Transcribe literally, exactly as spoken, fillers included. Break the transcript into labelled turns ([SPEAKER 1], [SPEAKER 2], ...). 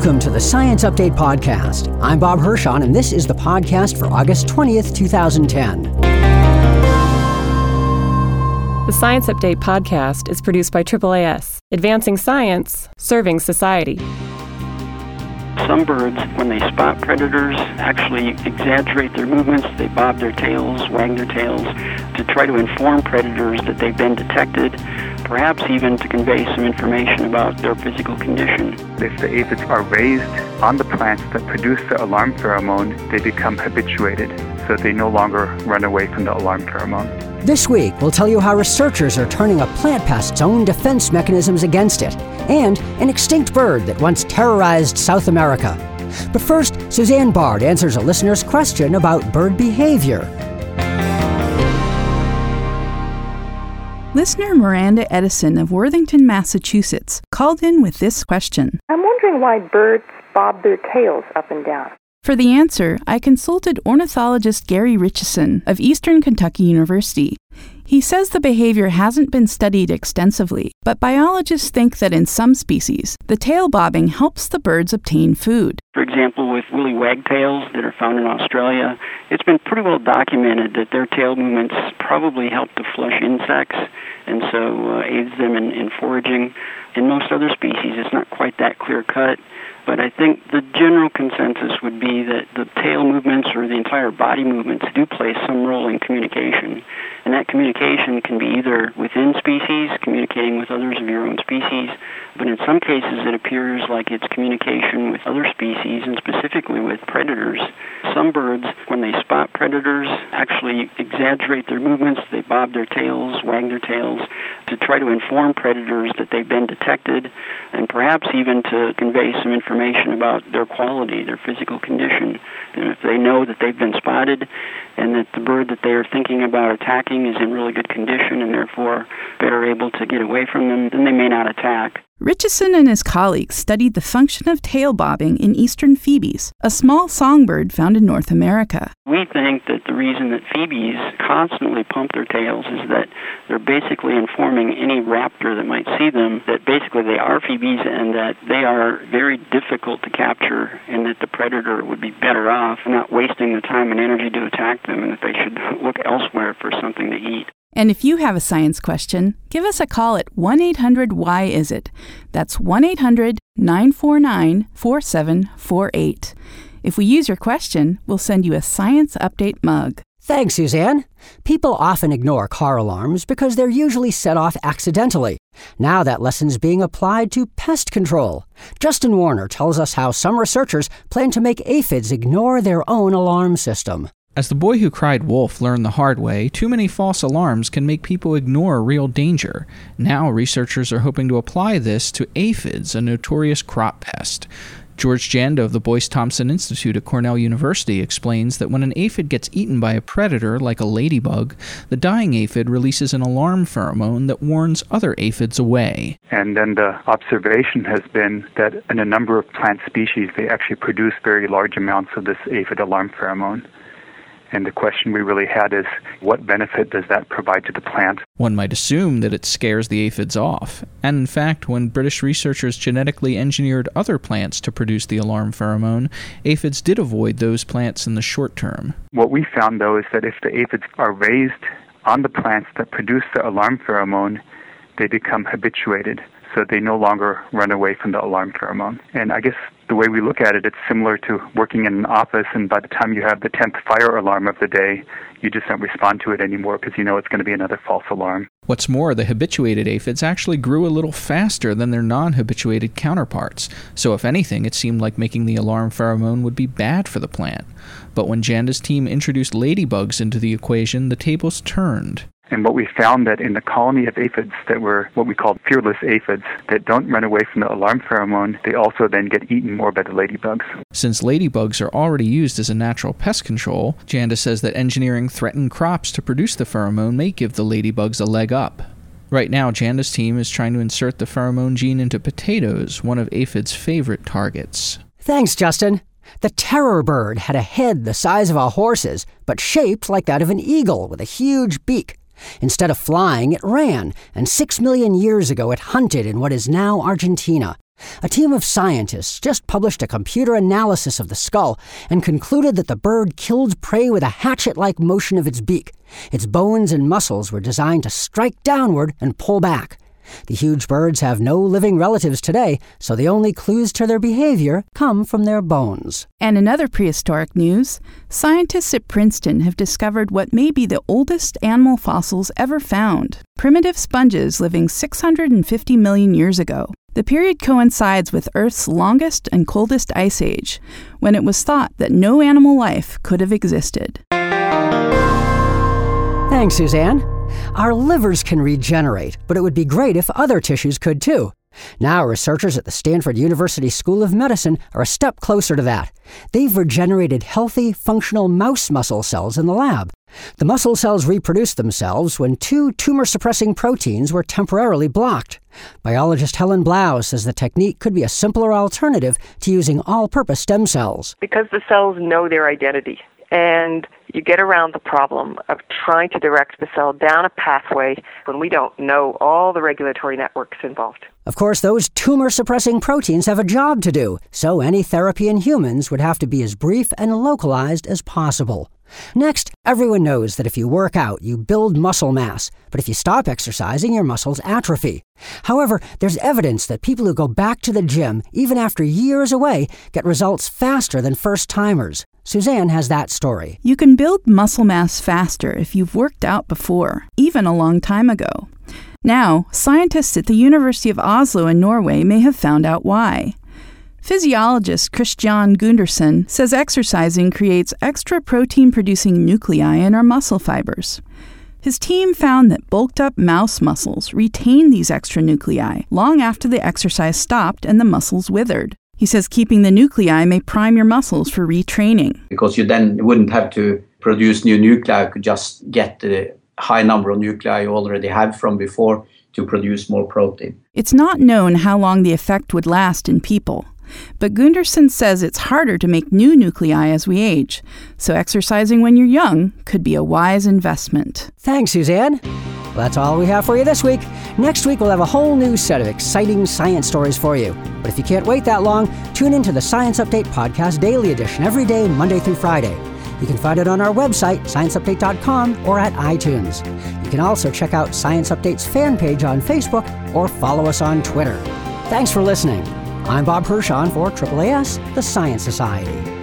[SPEAKER 1] Welcome to the Science Update Podcast. I'm Bob Hirschon, and this is the podcast for August twentieth, twenty ten.
[SPEAKER 2] The Science Update Podcast is produced by triple A S, advancing science, serving society.
[SPEAKER 3] Some birds, when they spot predators, actually exaggerate their movements. They bob their tails, wag their tails to try to inform predators that they've been detected, perhaps even to convey some information about their physical condition.
[SPEAKER 4] If the aphids are raised on the plants that produce the alarm pheromone, they become habituated, so they no longer run away from the alarm pheromone.
[SPEAKER 1] This week, we'll tell you how researchers are turning a plant pest's own defense mechanisms against it, and an extinct bird that once terrorized South America. But first, Suzanne Bard answers a listener's question about bird behavior.
[SPEAKER 5] Listener Miranda Edison of Worthington, Massachusetts, called in with this question.
[SPEAKER 6] I'm wondering why birds bob their tails up and down.
[SPEAKER 5] For the answer, I consulted ornithologist Gary Richeson of Eastern Kentucky University. He says the behavior hasn't been studied extensively, but biologists think that in some species, the tail bobbing helps the birds obtain food.
[SPEAKER 3] For example, with woolly wagtails that are found in Australia, it's been pretty well documented that their tail movements probably help to flush insects, and so uh, aids them in, in foraging. In most other species, it's not quite that clear-cut. But I think the general consensus would be that the tail movements or the entire body movements do play some role in communication. And that communication can be either within species, communicating with others of your own species, but in some cases it appears like it's communication with other species and specifically with predators. Some birds, when they spot predators, actually exaggerate their movements. They bob their tails, wag their tails to try to inform predators that they've been detected and perhaps even to convey some information about their quality, their physical condition. And if they know that they've been spotted and that the bird that they are thinking about attacking is in really good condition and therefore better able to get away from them, then they may not attack.
[SPEAKER 5] Richeson and his colleagues studied the function of tail bobbing in eastern phoebes, a small songbird found in North America.
[SPEAKER 3] We think that the reason that phoebes constantly pump their tails is that they're basically informing any raptor that might see them that basically they are phoebes and that they are very difficult to capture and that the predator would be better off not wasting the time and energy to attack them and that they should look elsewhere for something to eat.
[SPEAKER 5] And if you have a science question, give us a call at one eight hundred why is it. That's one eight hundred nine four nine four seven four eight. If we use your question, we'll send you a Science Update mug.
[SPEAKER 1] Thanks, Suzanne. People often ignore car alarms because they're usually set off accidentally. Now that lesson's being applied to pest control. Justin Warner tells us how some researchers plan to make aphids ignore their own alarm system.
[SPEAKER 7] As the boy who cried wolf learned the hard way, too many false alarms can make people ignore real danger. Now researchers are hoping to apply this to aphids, a notorious crop pest. George Janda of the Boyce Thompson Institute at Cornell University explains that when an aphid gets eaten by a predator, like a ladybug, the dying aphid releases an alarm pheromone that warns other aphids away.
[SPEAKER 4] And then the observation has been that in a number of plant species, they actually produce very large amounts of this aphid alarm pheromone. And the question we really had is, what benefit does that provide to the plant?
[SPEAKER 7] One might assume that it scares the aphids off. And in fact, when British researchers genetically engineered other plants to produce the alarm pheromone, aphids did avoid those plants in the short term.
[SPEAKER 4] What we found, though, is that if the aphids are raised on the plants that produce the alarm pheromone, they become habituated, so they no longer run away from the alarm pheromone. And I guess the way we look at it, it's similar to working in an office, and by the time you have the tenth fire alarm of the day, you just don't respond to it anymore because you know it's going to be another false alarm.
[SPEAKER 7] What's more, the habituated aphids actually grew a little faster than their non-habituated counterparts, so if anything, it seemed like making the alarm pheromone would be bad for the plant. But when Janda's team introduced ladybugs into the equation, the tables turned.
[SPEAKER 4] And what we found that in the colony of aphids that were what we called fearless aphids that don't run away from the alarm pheromone, they also then get eaten more by the ladybugs.
[SPEAKER 7] Since ladybugs are already used as a natural pest control, Janda says that engineering threatened crops to produce the pheromone may give the ladybugs a leg up. Right now, Janda's team is trying to insert the pheromone gene into potatoes, one of aphids' favorite targets.
[SPEAKER 1] Thanks, Justin. The terror bird had a head the size of a horse's, but shaped like that of an eagle with a huge beak. Instead of flying, it ran, and six million years ago it hunted in what is now Argentina. A team of scientists just published a computer analysis of the skull and concluded that the bird killed prey with a hatchet-like motion of its beak. Its bones and muscles were designed to strike downward and pull back. The huge birds have no living relatives today, so the only clues to their behavior come from their bones.
[SPEAKER 5] And in other prehistoric news, scientists at Princeton have discovered what may be the oldest animal fossils ever found, primitive sponges living six hundred fifty million years ago. The period coincides with Earth's longest and coldest ice age, when it was thought that no animal life could have existed.
[SPEAKER 1] Thanks, Suzanne. Our livers can regenerate, but it would be great if other tissues could too. Now, researchers at the Stanford University School of Medicine are a step closer to that. They've regenerated healthy, functional mouse muscle cells in the lab. The muscle cells reproduced themselves when two tumor-suppressing proteins were temporarily blocked. Biologist Helen Blau says the technique could be a simpler alternative to using all-purpose stem cells.
[SPEAKER 6] Because the cells know their identity, and you get around the problem of trying to direct the cell down a pathway when we don't know all the regulatory networks involved.
[SPEAKER 1] Of course, those tumor-suppressing proteins have a job to do, so any therapy in humans would have to be as brief and localized as possible. Next, everyone knows that if you work out, you build muscle mass, but if you stop exercising, your muscles atrophy. However, there's evidence that people who go back to the gym, even after years away, get results faster than first-timers. Suzanne has that story.
[SPEAKER 5] You can build muscle mass faster if you've worked out before, even a long time ago. Now, scientists at the University of Oslo in Norway may have found out why. Physiologist Christian Gundersen says exercising creates extra protein-producing nuclei in our muscle fibers. His team found that bulked-up mouse muscles retain these extra nuclei long after the exercise stopped and the muscles withered. He says keeping the nuclei may prime your muscles for retraining.
[SPEAKER 8] Because you then wouldn't have to produce new nuclei, you could just get the high number of nuclei you already have from before to produce more protein.
[SPEAKER 5] It's not known how long the effect would last in people. But Gundersen says it's harder to make new nuclei as we age, so exercising when you're young could be a wise investment.
[SPEAKER 1] Thanks, Suzanne. Well, that's all we have for you this week. Next week, we'll have a whole new set of exciting science stories for you. But if you can't wait that long, tune in to the Science Update Podcast Daily Edition every day, Monday through Friday. You can find it on our website, science update dot com, or at iTunes. You can also check out Science Update's fan page on Facebook or follow us on Twitter. Thanks for listening. I'm Bob Hirschon for Triple A S, the Science Society.